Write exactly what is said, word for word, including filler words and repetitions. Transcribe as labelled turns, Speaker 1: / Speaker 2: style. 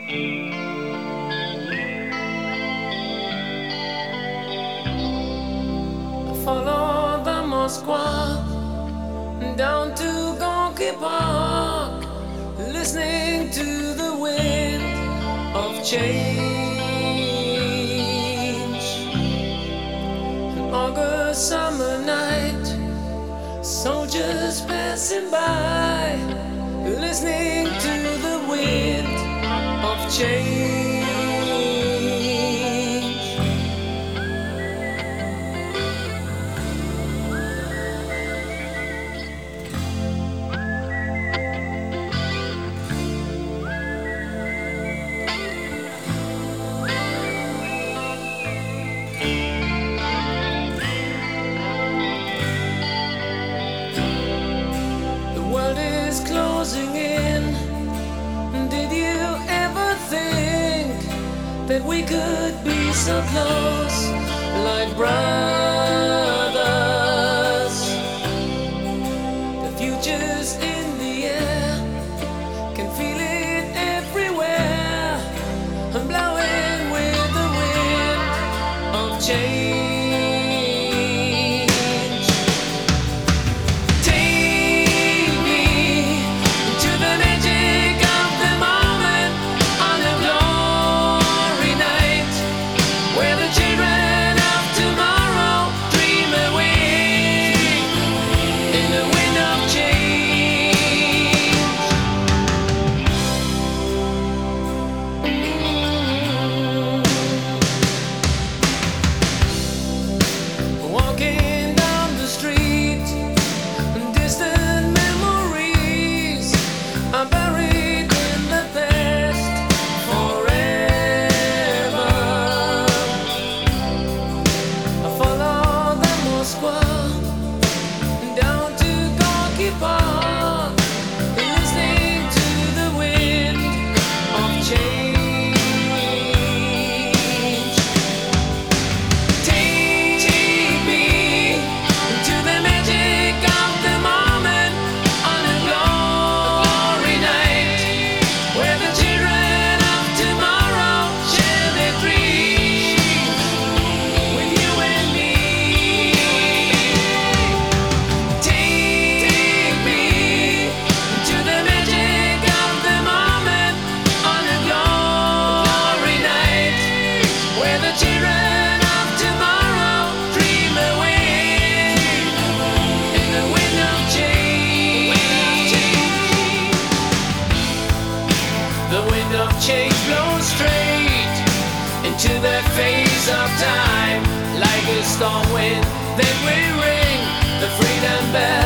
Speaker 1: Follow the Moskva down to Gorky Park, listening to the wind of change. An August summer night, soldiers passing by, listening to the wind of change. Closing in. Did you ever think that we could be so close, like brothers? The future's in the air, can feel it everywhere. I'm blowing with the wind of change. Change blows straight into that phase of time, like a storm wind. Then we ring the freedom bell.